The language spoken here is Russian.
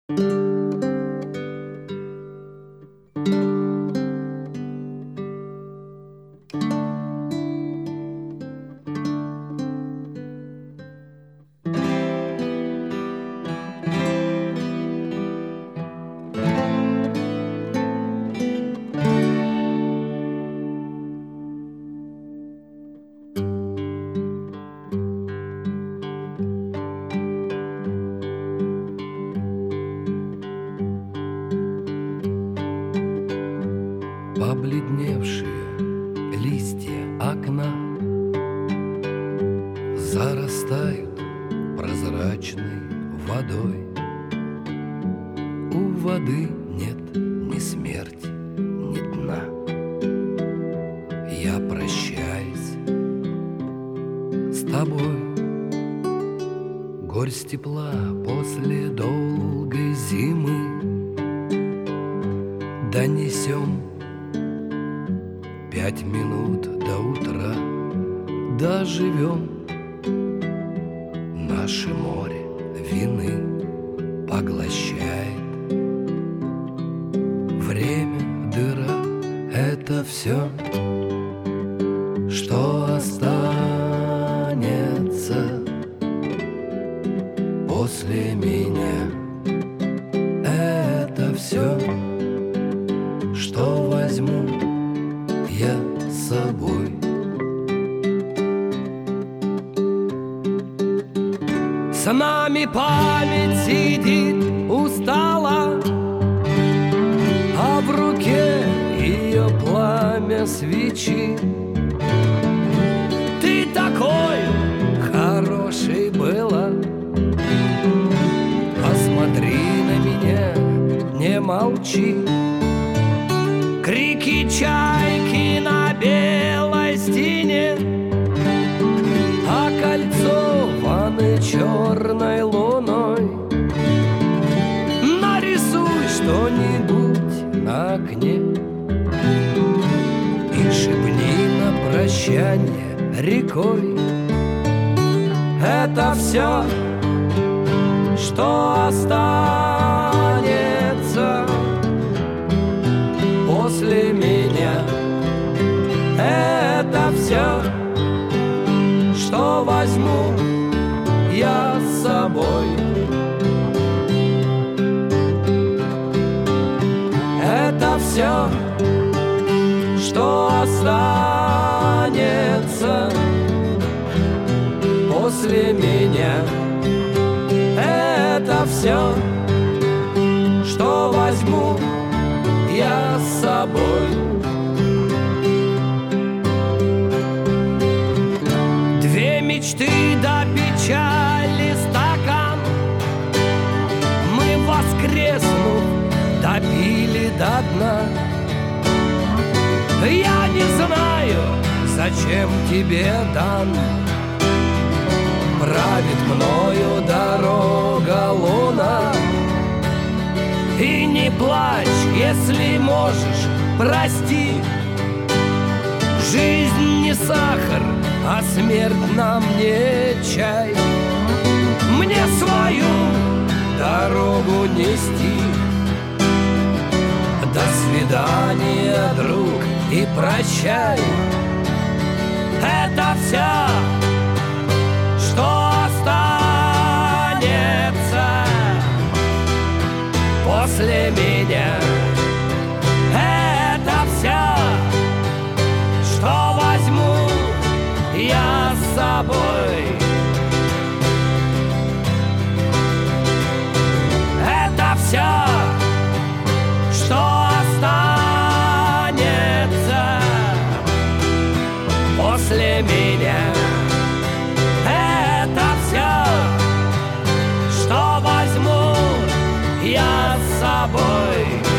Побледневшие листья окна зарастают прозрачной водой. У воды нет ни смерти, ни дна. Я прощаюсь с тобой. Горсть тепла после долгой зимы. Донесем 5 минут до утра, доживем. Наше море вины поглощает. Время, дыра — это все, что останется после меня. Это все, что возьму я с собой. С нами память сидит устала, а в руке ее пламя свечи. Ты такой хороший была, посмотри на меня, не молчи. Крики чайки на белой стене, а кольцо ваны черной луной. Нарисуй что-нибудь на окне и шепни на прощанье рекой. Это все, что останется после меня. Это все, что возьму я с собой. Это все, что останется после меня. Это все, что возьму я с собой. Две мечты до печали стакан мы, воскреснув, допили до дна. Я не знаю, зачем тебе дан. Правит мною дорога луна. И не плачь, если можешь, прости. Жизнь не сахар, а смерть нам не чай. Мне свою дорогу нести. До свидания, друг, и прощай. Это все, что останется после меня. Это все, что возьму я с собой. Это все, что останется после меня. Это все, что возьму я с собой.